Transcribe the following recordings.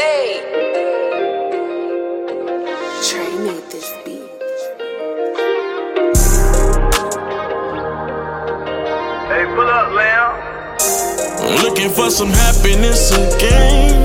Hey. Trey made this beat. Hey, pull up, Lamb. I'm looking for some happiness again.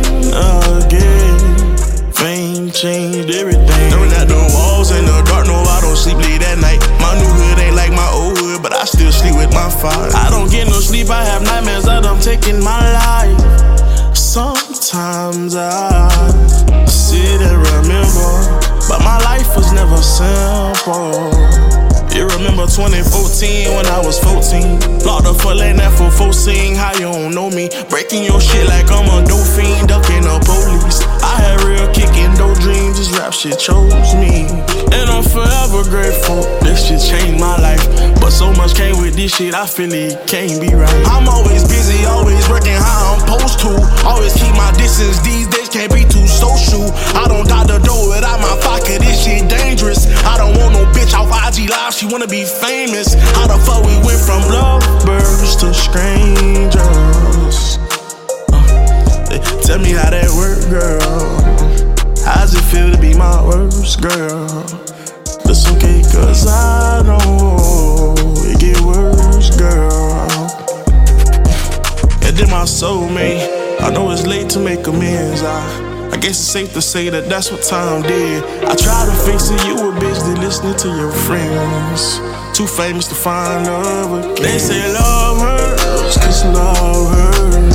Fame changed everything. Staring at the walls in the dark, no, I don't sleep late at night. My new hood ain't like my old hood, but I still sleep with my father. I don't get no sleep, I have nightmares that I'm taking my life. Sometimes I sit and remember, but my life was never simple. You remember 2014 when I was 14? Locked up for letting that for 14. How you don't know me? Breaking your shit like I'm a dope fiend, ducking the police. I had real kicking, dope dreams. This rap shit chose me, and I'm forever grateful. This shit changed my life, but so much came with this shit. I feel it can't be right. I'm always busy, always working how I'm supposed to. Always keep my distance. These days can't be too social. I don't dot the door without my pocket. This shit dangerous. I don't want no bitch off IG Live. She wanna be famous. How the fuck we went from lovebirds to strangers? Tell me how that work, girl. How's it feel to be my worst girl? That's okay, cause I know it get worse, girl. And then my soulmate, I know it's late to make amends. I guess it's safe to say that that's what time did. I tried to fix it, you were busy listening to your friends. Too famous to find love again. They say love hurts, cause love hurts.